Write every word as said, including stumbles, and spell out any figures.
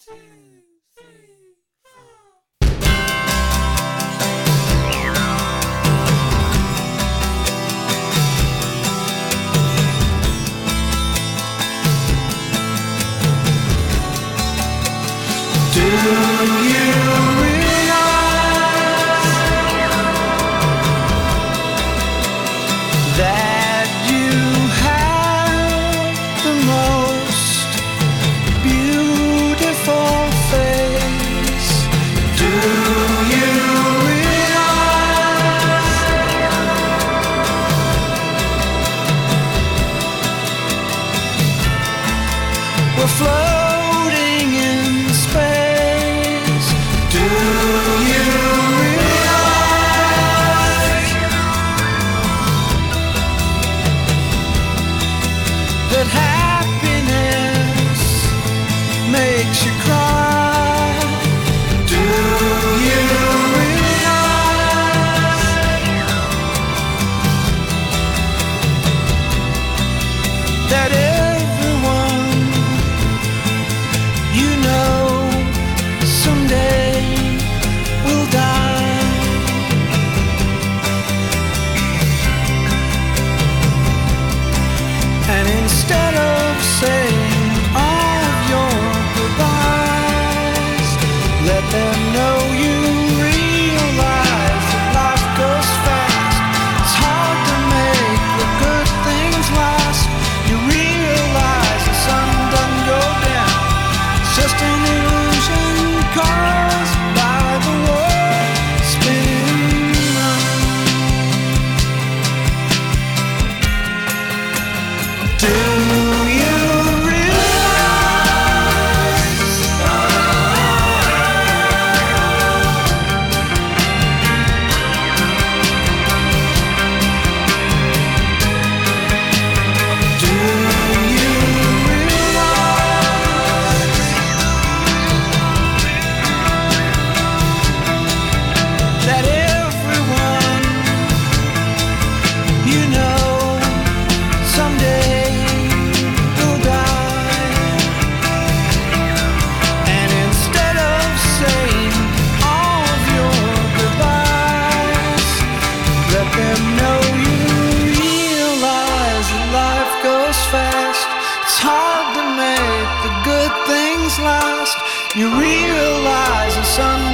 Do you realize that you have the most beautiful face? Do you realize we're floating in space? Do you realize that happiness makes you cry? Do you realize that everyone you know someday will die? And instead of saying all of your goodbyes, let them know you realize that life goes fast. It's hard to make the good things last. You realize the sun doesn't go down, it's just an illusion caused by the world spinning round. Do you realize Do you realize that everyone you know someday will die? And instead of saying all of your goodbyes, let them know you realize that life goes fast. It's hard to make the good things last. You realize the sun